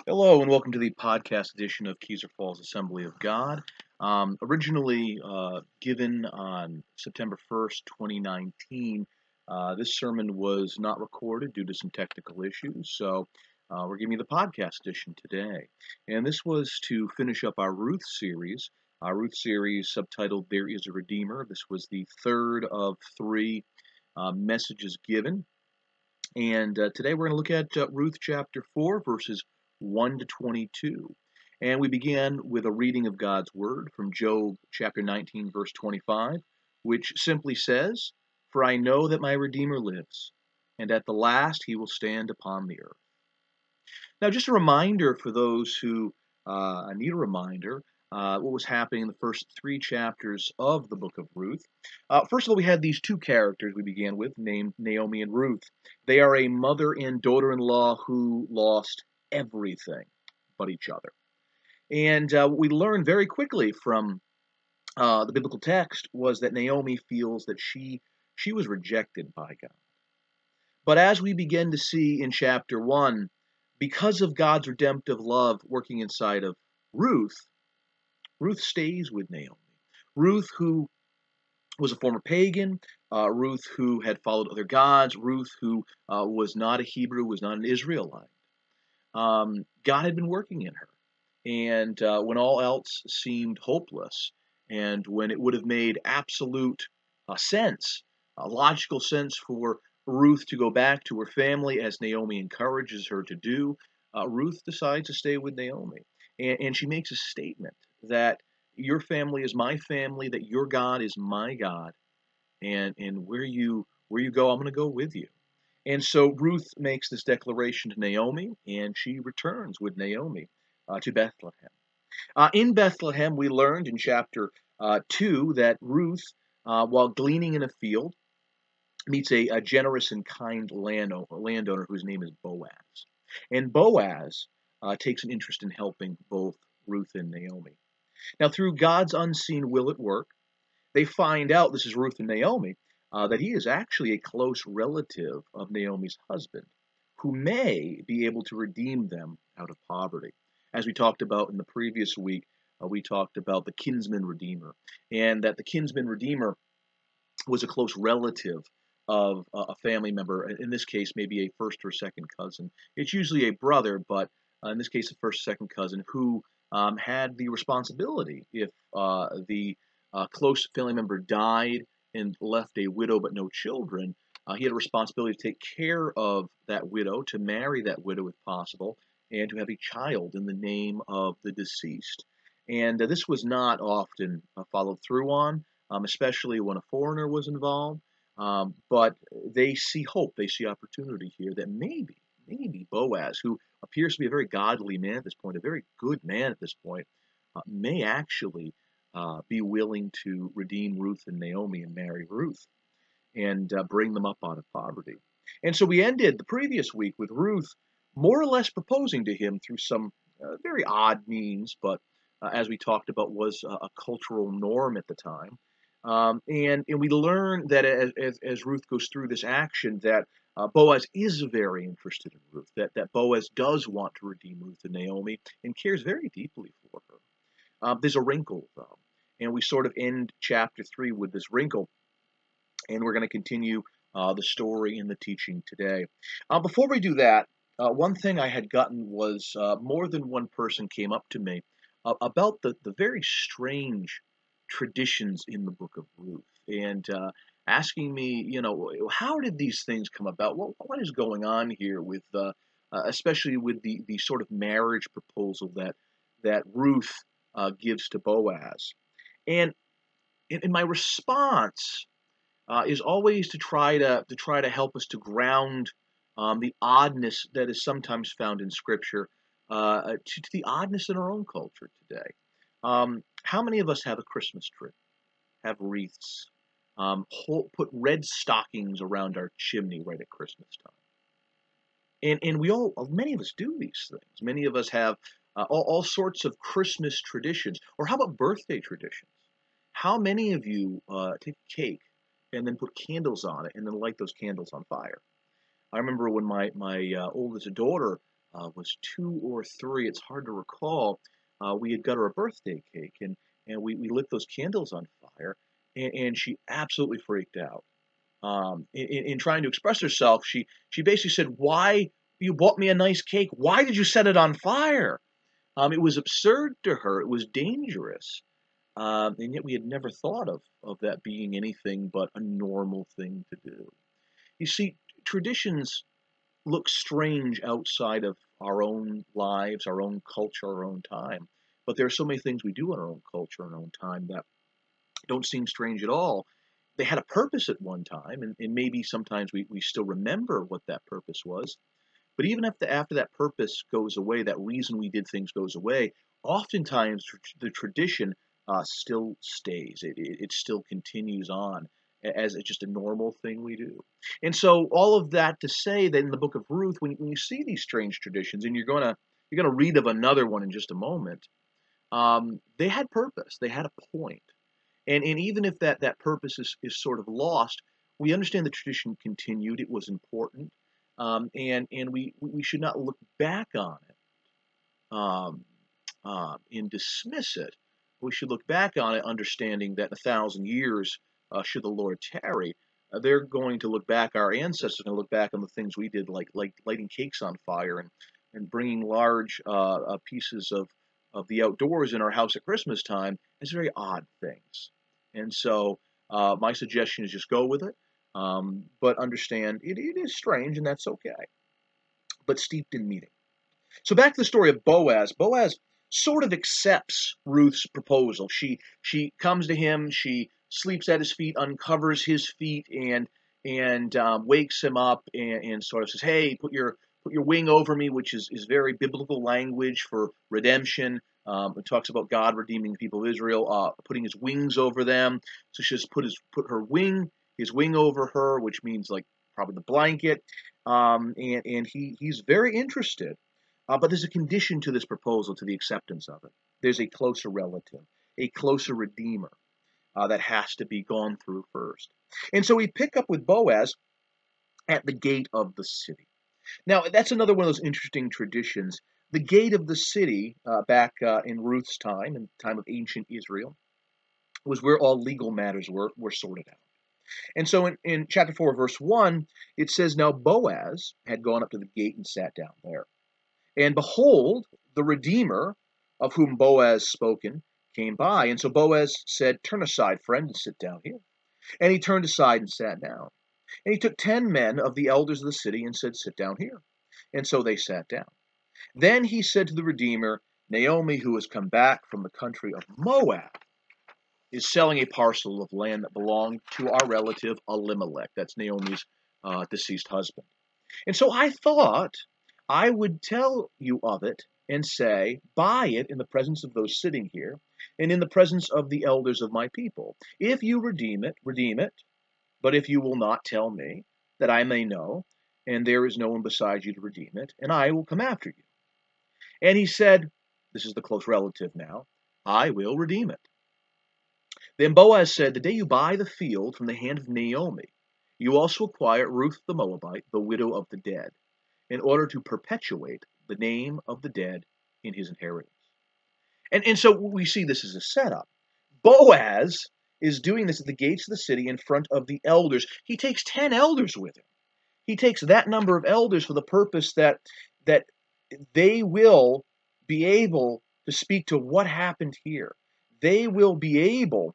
Hello and welcome to the podcast edition of Keyser Falls Assembly of God. Originally given on September 1st, 2019, this sermon was not recorded due to some technical issues, so we're giving you the podcast edition today. And this was to finish up our Ruth series. Our Ruth series subtitled There is a Redeemer. This was the third of three messages given. And today we're going to look at Ruth chapter 4, verses 1 to 22. And we begin with a reading of God's word from Job chapter 19, verse 25, which simply says, "For I know that my Redeemer lives, and at the last he will stand upon the earth." Now, just a reminder for those who need a reminder what was happening in the first three chapters of the book of Ruth. First of all, we had these two characters we began with, named Naomi and Ruth. They are a mother and daughter-in-law who lost everything but each other. And what we learned very quickly from the biblical text was that Naomi feels that she was rejected by God. But as we begin to see in chapter 1, because of God's redemptive love working inside of Ruth, Ruth stays with Naomi. Ruth, who was a former pagan, Ruth, who had followed other gods, Ruth, who was not a Hebrew, was not an Israelite. God had been working in her. And when all else seemed hopeless, and when it would have made absolute sense, logical sense for Ruth to go back to her family, as Naomi encourages her to do, Ruth decides to stay with Naomi. And she makes a statement that your family is my family, that your God is my God, and where you go, I'm going to go with you. And so Ruth makes this declaration to Naomi, and she returns with Naomi to Bethlehem. In Bethlehem, we learned in chapter 2 that Ruth, while gleaning in a field, meets a generous and kind landowner whose name is Boaz. And Boaz takes an interest in helping both Ruth and Naomi. Now, through God's unseen will at work, they find out, this is Ruth and Naomi, that he is actually a close relative of Naomi's husband, who may be able to redeem them out of poverty. As we talked about in the previous week, we talked about the kinsman redeemer, and that the kinsman redeemer was a close relative of a family member. In this case, maybe a first or second cousin. It's usually a brother, but in this case, a first or second cousin who had the responsibility if the close family member died and left a widow but no children. He had a responsibility to take care of that widow, to marry that widow if possible, and to have a child in the name of the deceased. And this was not often followed through on, especially when a foreigner was involved. But they see hope, they see opportunity here that maybe Boaz, who appears to be a very godly man at this point, a very good man at this point, may actually be willing to redeem Ruth and Naomi and marry Ruth and bring them up out of poverty. And so we ended the previous week with Ruth more or less proposing to him through some very odd means, but as we talked about, was a cultural norm at the time. And we learn that as Ruth goes through this action, that Boaz is very interested in Ruth, that Boaz does want to redeem Ruth and Naomi and cares very deeply for her. There's a wrinkle, though, and we sort of end chapter 3 with this wrinkle, and we're going to continue the story and the teaching today. Before we do that, one thing I had gotten was more than one person came up to me about the very strange traditions in the book of Ruth, and asking me, how did these things come about? What is going on here with, especially with the sort of marriage proposal that Ruth gives to Boaz? And in my response is always to try to help us to ground the oddness that is sometimes found in Scripture to the oddness in our own culture today. How many of us have a Christmas tree, have wreaths, put red stockings around our chimney right at Christmas time? And many of us do these things. Many of us have all sorts of Christmas traditions. Or how about birthday traditions? How many of you take a cake and then put candles on it and then light those candles on fire? I remember when my oldest daughter was 2 or 3. It's hard to recall. We had got her a birthday cake, and we lit those candles on fire, and she absolutely freaked out. In trying to express herself, she basically said, "Why you bought me a nice cake? Why did you set it on fire?" It was absurd to her. It was dangerous, and yet we had never thought of that being anything but a normal thing to do. You see, traditions look strange outside of our own lives, our own culture, our own time. But there are so many things we do in our own culture and our own time that don't seem strange at all. They had a purpose at one time, and maybe sometimes we still remember what that purpose was. But even after that purpose goes away, that reason we did things goes away, oftentimes the tradition still stays. It still continues on as just a normal thing we do. And so all of that to say that in the book of Ruth, when you see these strange traditions, and you're gonna read of another one in just a moment, they had purpose. They had a point. And even if that purpose is sort of lost, we understand the tradition continued. It was important, and we should not look back on it um, and dismiss it. We should look back on it, understanding that in 1,000 years, should the Lord tarry, they're going to look back. Our ancestors are going to look back on the things we did, like lighting cakes on fire and bringing large pieces of the outdoors in our house at Christmas time as very odd things. And so, my suggestion is just go with it, but understand it is strange, and that's okay, but steeped in meaning. So back to the story of Boaz. Boaz sort of accepts Ruth's proposal. She comes to him. She sleeps at his feet, uncovers his feet, and wakes him up and sort of says, "Hey, put your wing over me," which is very biblical language for redemption. It talks about God redeeming the people of Israel, putting His wings over them. So she just put his wing over her, which means like probably the blanket. And he's very interested. But there's a condition to this proposal, to the acceptance of it. There's a closer relative, a closer redeemer that has to be gone through first. And so we pick up with Boaz at the gate of the city. Now, that's another one of those interesting traditions. The gate of the city, back in Ruth's time, in the time of ancient Israel, was where all legal matters were sorted out. And so in chapter 4, verse 1, it says, "Now Boaz had gone up to the gate and sat down there. And behold, the Redeemer, of whom Boaz spoken, came by. And so Boaz said, 'Turn aside, friend, and sit down here.' And he turned aside and sat down. And he took 10 men of the elders of the city and said, 'Sit down here.' And so they sat down. Then he said to the Redeemer, 'Naomi, who has come back from the country of Moab, is selling a parcel of land that belonged to our relative Elimelech.'" That's Naomi's deceased husband. And so I thought I would tell you of it and say, "Buy it in the presence of those sitting here and in the presence of the elders of my people. If you redeem it, redeem it. But if you will not, tell me, that I may know, and there is no one beside you to redeem it, and I will come after you." And he said, this is the close relative now, "I will redeem it." Then Boaz said, "The day you buy the field from the hand of Naomi, you also acquire Ruth the Moabite, the widow of the dead, in order to perpetuate the name of the dead in his inheritance." And so we see this as a setup. Boaz is doing this at the gates of the city in front of the elders. He takes 10 elders with him. He takes that number of elders for the purpose that they will be able to speak to what happened here. They will be able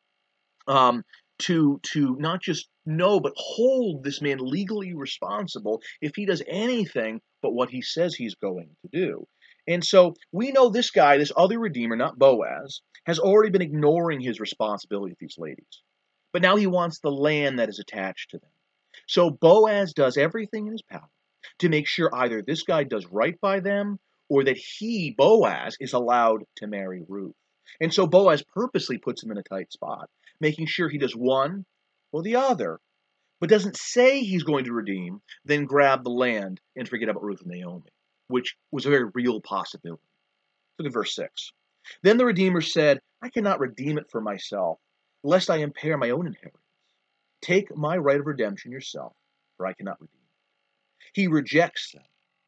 um, to not just know but hold this man legally responsible if he does anything but what he says he's going to do. And so we know this guy, this other redeemer, not Boaz, has already been ignoring his responsibility with these ladies. But now he wants the land that is attached to them. So Boaz does everything in his power to make sure either this guy does right by them or that he, Boaz, is allowed to marry Ruth. And so Boaz purposely puts him in a tight spot, making sure he does one or the other, but doesn't say he's going to redeem, then grab the land and forget about Ruth and Naomi, which was a very real possibility. Look at verse 6. Then the Redeemer said, "I cannot redeem it for myself, lest I impair my own inheritance. Take my right of redemption yourself, for I cannot redeem it." He rejects them.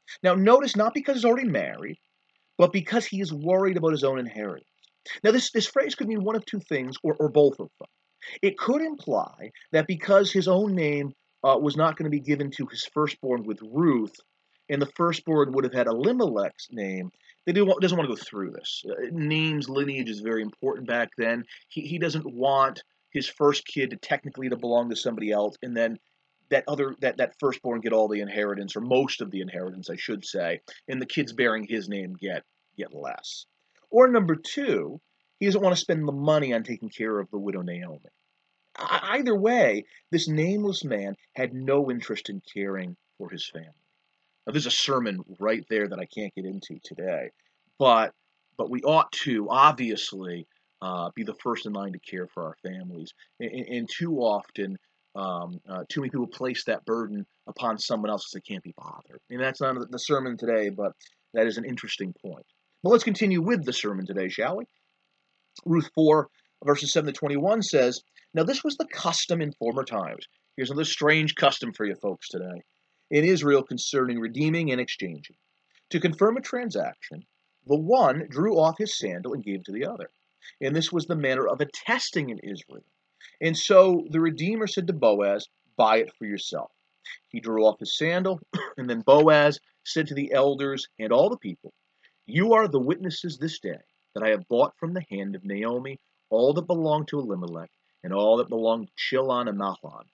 Now, notice not because he's already married, but because he is worried about his own inheritance. Now, this phrase could mean one of two things, or both of them. It could imply that because his own name was not going to be given to his firstborn with Ruth, and the firstborn would have had Elimelech's name, doesn't want to go through this. Names, lineage is very important back then. He doesn't want his first kid to technically to belong to somebody else, and then that firstborn get all the inheritance, or most of the inheritance, I should say, and the kids bearing his name get less. Or number two, he doesn't want to spend the money on taking care of the widow Naomi. Either way, this nameless man had no interest in caring for his family. Now, there's a sermon right there that I can't get into today, but we ought to obviously be the first in line to care for our families. And too often, too many people place that burden upon someone else because they can't be bothered. And that's not the sermon today, but that is an interesting point. But let's continue with the sermon today, shall we? Ruth 4, verses 7 to 21 says, "Now this was the custom in former times." Here's another strange custom for you folks today. "In Israel concerning redeeming and exchanging. To confirm a transaction, the one drew off his sandal and gave it to the other. And this was the manner of attesting in Israel. And so the Redeemer said to Boaz, 'Buy it for yourself.' He drew off his sandal, and then Boaz said to the elders and all the people, 'You are the witnesses this day that I have bought from the hand of Naomi all that belonged to Elimelech, and all that belonged to Chilion and Mahlon,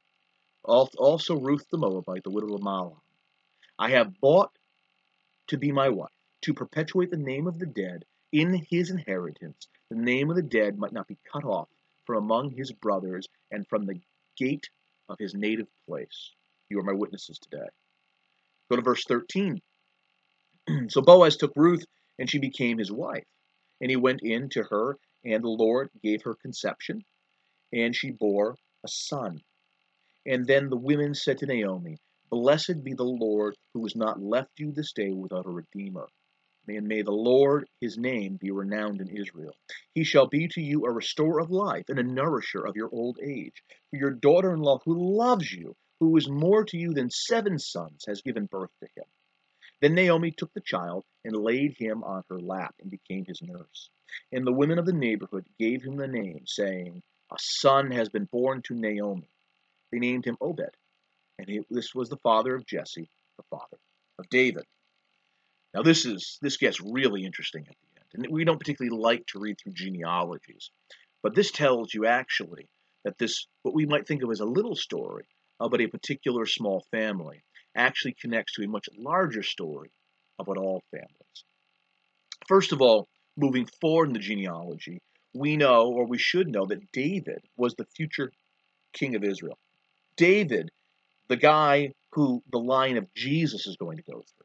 also Ruth the Moabite, the widow of Mahlon. I have bought to be my wife, to perpetuate the name of the dead in his inheritance. The name of the dead might not be cut off from among his brothers and from the gate of his native place. You are my witnesses today.'" Go to verse 13. "So Boaz took Ruth, and she became his wife. And he went in to her, and the Lord gave her conception, and she bore a son. And then the women said to Naomi, 'Blessed be the Lord, who has not left you this day without a redeemer. And may the Lord, his name, be renowned in Israel. He shall be to you a restorer of life and a nourisher of your old age. For your daughter-in-law, who loves you, who is more to you than 7 sons, has given birth to him.' Then Naomi took the child and laid him on her lap and became his nurse. And the women of the neighborhood gave him the name, saying, 'A son has been born to Naomi.' They named him Obed, and this was the father of Jesse, the father of David." Now this gets really interesting at the end, and we don't particularly like to read through genealogies, but this tells you actually that this, what we might think of as a little story about a particular small family, actually connects to a much larger story about all families. First of all, moving forward in the genealogy, we know, or we should know, that David was the future king of Israel. David, the guy who the line of Jesus is going to go through.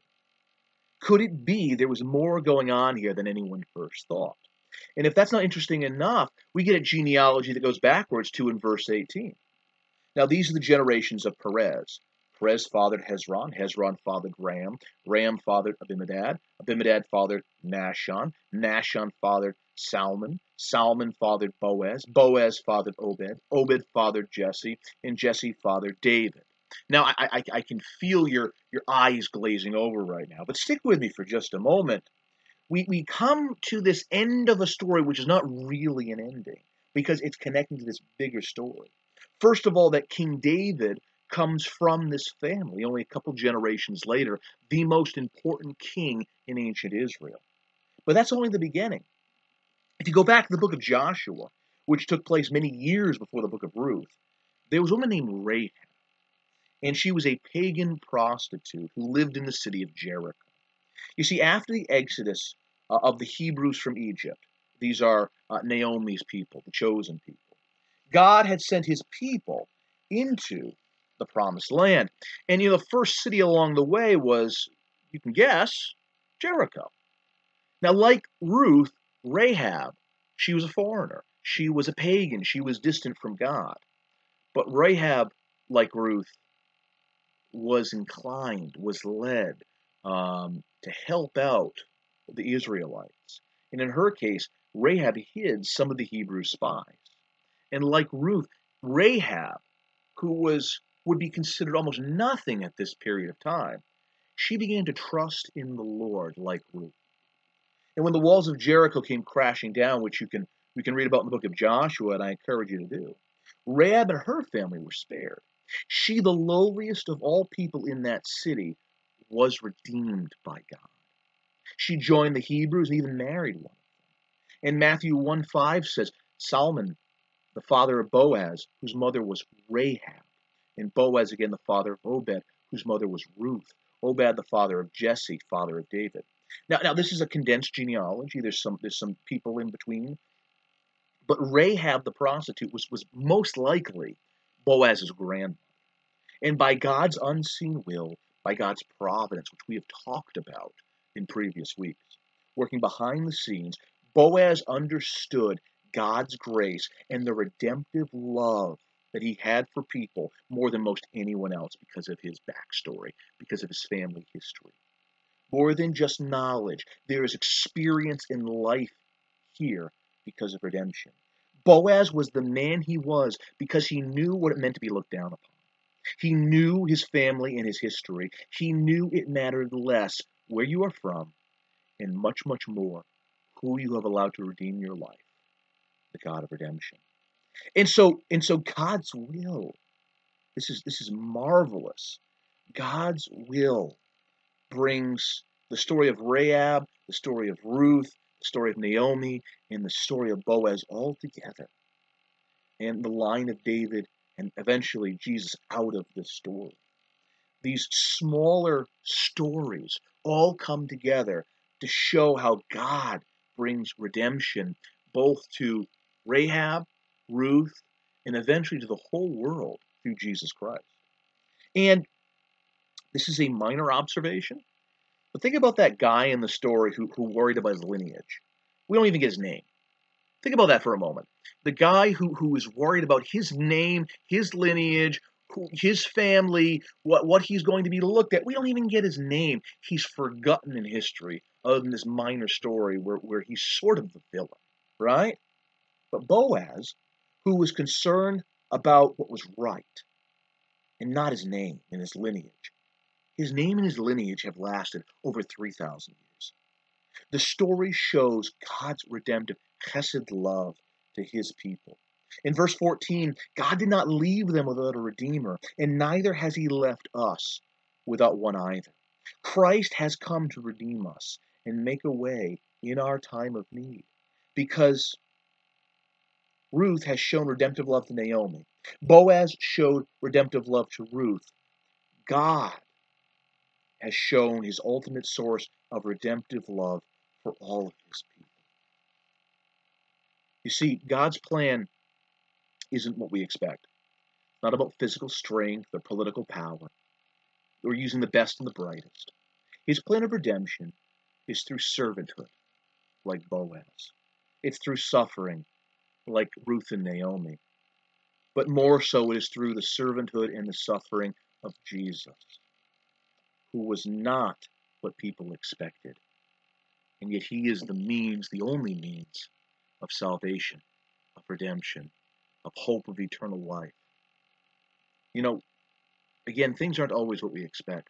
Could it be there was more going on here than anyone first thought? And if that's not interesting enough, we get a genealogy that goes backwards to in verse 18. Now these are the generations of Perez. Perez fathered Hezron. Hezron fathered Ram. Ram fathered Abinadab. Abinadab fathered Nahshon. Nahshon fathered Salmon. Salmon fathered Boaz. Boaz fathered Obed. Obed fathered Jesse. And Jesse fathered David. Now, I can feel your eyes glazing over right now, but stick with me for just a moment. We come to this end of a story which is not really an ending, because it's connecting to this bigger story. First of all, that King David comes from this family, only a couple generations later, the most important king in ancient Israel. But that's only the beginning. If you go back to the book of Joshua, which took place many years before the book of Ruth, there was a woman named Rahab, and she was a pagan prostitute who lived in the city of Jericho. You see, after the exodus of the Hebrews from Egypt, these are Naomi's people, the chosen people, God had sent his people into the promised land. And the first city along the way was, you can guess, Jericho. Now, like Ruth, Rahab, she was a foreigner. She was a pagan. She was distant from God. But Rahab, like Ruth, was inclined, was led to help out the Israelites. And in her case, Rahab hid some of the Hebrew spies. And like Ruth, Rahab, who would be considered almost nothing at this period of time, she began to trust in the Lord like Ruth. And when the walls of Jericho came crashing down, which we can read about in the book of Joshua, and I encourage you to do, Rahab and her family were spared. She, the lowliest of all people in that city, was redeemed by God. She joined the Hebrews and even married one. And Matthew 1:5 says, Salmon, the father of Boaz, whose mother was Rahab. And Boaz, again, the father of Obed, whose mother was Ruth. Obed, the father of Jesse, father of David. Now this is a condensed genealogy. There's some people in between. But Rahab the prostitute was most likely Boaz's grandmother. And by God's unseen will, by God's providence, which we have talked about in previous weeks, working behind the scenes, Boaz understood God's grace and the redemptive love that he had for people more than most anyone else because of his backstory, because of his family history. More than just knowledge, there is experience in life here because of redemption. Boaz was the man he was because he knew what it meant to be looked down upon. He knew his family and his history. He knew it mattered less where you are from and much, much more who you have allowed to redeem your life, the God of redemption. And so God's will, this is marvelous. God's will brings the story of Rahab, the story of Ruth, the story of Naomi, and the story of Boaz all together. And the line of David, and eventually Jesus out of this story. These smaller stories all come together to show how God brings redemption both to Rahab, Ruth, and eventually to the whole world through Jesus Christ. And this is a minor observation, but think about that guy in the story who worried about his lineage. We don't even get his name. Think about that for a moment. The guy who is worried about his name, his lineage, his family, what he's going to be looked at. We don't even get his name. He's forgotten in history, other than this minor story where he's sort of the villain, right? But Boaz, who was concerned about what was right and not his name and his lineage, his name and his lineage have lasted over 3,000 years. The story shows God's redemptive chesed love to his people. In verse 14, God did not leave them without a redeemer, and neither has he left us without one either. Christ has come to redeem us and make a way in our time of need. Because Ruth has shown redemptive love to Naomi, Boaz showed redemptive love to Ruth, God has shown his ultimate source of redemptive love for all of his people. You see, God's plan isn't what we expect. It's not about physical strength or political power or using the best and the brightest. His plan of redemption is through servanthood, like Boaz. It's through suffering, like Ruth and Naomi. But more so, it is through the servanthood and the suffering of Jesus, who was not what people expected. And yet he is the means, the only means of salvation, of redemption, of hope of eternal life. You know, again, things aren't always what we expect.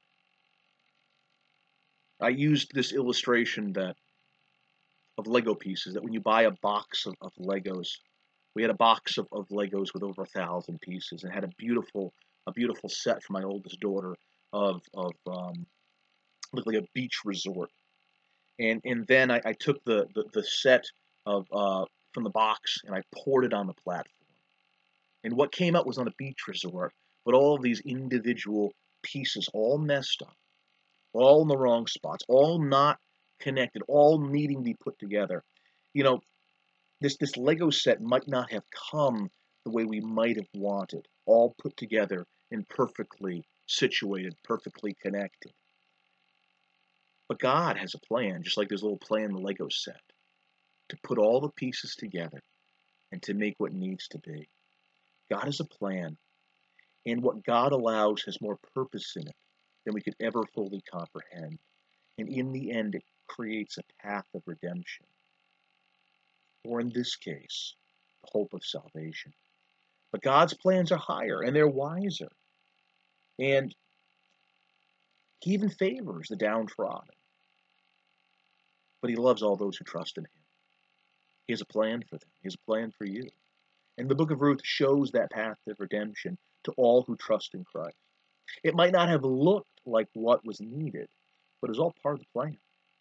I used this illustration that of Lego pieces, that when you buy a box of Legos, we had a box of Legos with over 1,000 pieces, and had a beautiful set for my oldest daughter of looked like a beach resort. And then I took the set of from the box and I poured it on the platform. And what came out was on a beach resort, but all of these individual pieces all messed up, all in the wrong spots, all not connected, all needing to be put together. You know, this Lego set might not have come the way we might have wanted, all put together and perfectly situated, perfectly connected. But God has a plan, just like there's a little plan in the Lego set, to put all the pieces together and to make what needs to be. God has a plan, and what God allows has more purpose in it than we could ever fully comprehend. And in the end, it creates a path of redemption, or in this case, the hope of salvation. But God's plans are higher and they're wiser. And He even favors the downtrodden. But he loves all those who trust in him. He has a plan for them. He has a plan for you. And the book of Ruth shows that path of redemption to all who trust in Christ. It might not have looked like what was needed, but it was all part of the plan.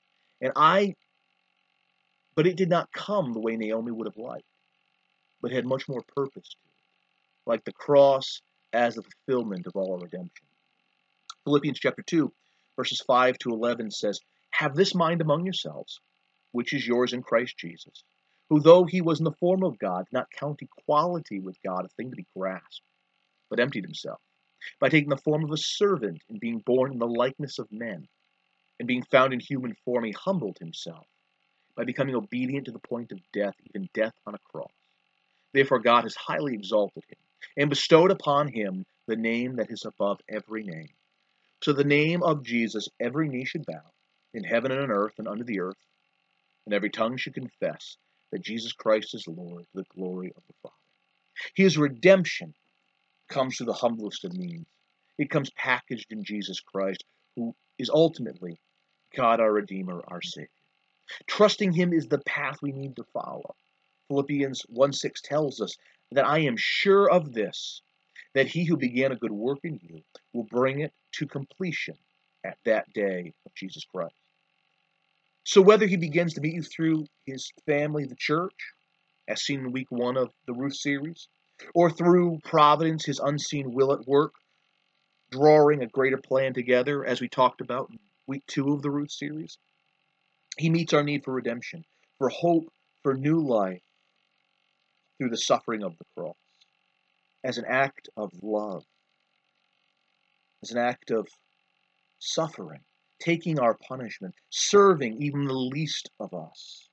But it did not come the way Naomi would have liked, but had much more purpose to it, like the cross as the fulfillment of all redemption. Philippians chapter 2, verses 5 to 11 says, "Have this mind among yourselves, which is yours in Christ Jesus, who though he was in the form of God, did not count equality with God a thing to be grasped, but emptied himself, by taking the form of a servant and being born in the likeness of men. And being found in human form, he humbled himself by becoming obedient to the point of death, even death on a cross. Therefore God has highly exalted him and bestowed upon him the name that is above every name. So the name of Jesus every knee should bow, in heaven and on earth and under the earth, and every tongue should confess that Jesus Christ is Lord, to the glory of the Father." His redemption comes through the humblest of means. It comes packaged in Jesus Christ, who is ultimately God our Redeemer, our Savior. Trusting him is the path we need to follow. Philippians 1:6 tells us that I am sure of this, that he who began a good work in you will bring it to completion at that day of Jesus Christ. So whether he begins to meet you through his family, the church, as seen in week 1 of the Ruth series, or through providence, his unseen will at work, drawing a greater plan together, as we talked about in week 2 of the Ruth series, he meets our need for redemption, for hope, for new life through the suffering of the cross, as an act of love, as an act of suffering, taking our punishment, serving even the least of us,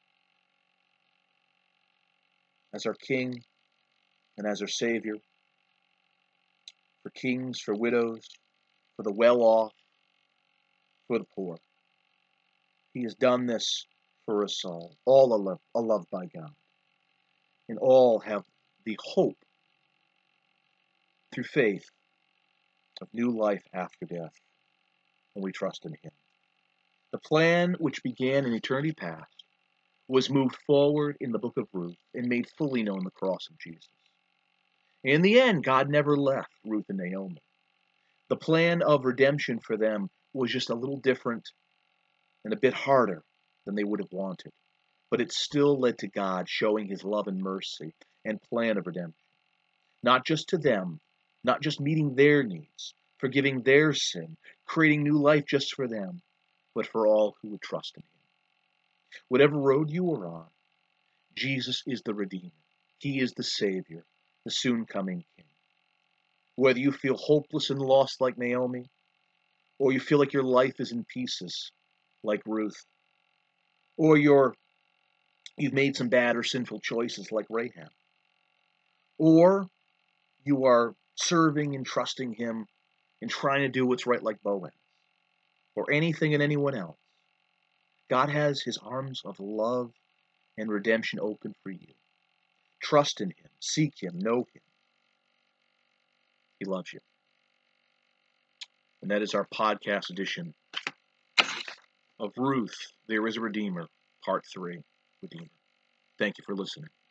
as our King and as our Savior, for kings, for widows, for the well-off, for the poor. He has done this for us all are loved by God, and all have the hope through faith of new life after death when we trust in him. The plan which began in eternity past was moved forward in the book of Ruth and made fully known the cross of Jesus. In the end, God never left Ruth and Naomi. The plan of redemption for them was just a little different and a bit harder than they would have wanted, but it still led to God showing his love and mercy and plan of redemption, not just to them, not just meeting their needs, forgiving their sin, creating new life just for them, but for all who would trust in him. Whatever road you are on, Jesus is the Redeemer. He is the Savior, the soon coming King. Whether you feel hopeless and lost like Naomi, or you feel like your life is in pieces like Ruth, or you've made some bad or sinful choices like Rahab, or you are serving and trusting him and trying to do what's right like Boaz, or anything and anyone else, God has his arms of love and redemption open for you. Trust in him, seek him, know him. He loves you. And that is our podcast edition of Ruth, There is a Redeemer, Part 3, Redeemer. Thank you for listening.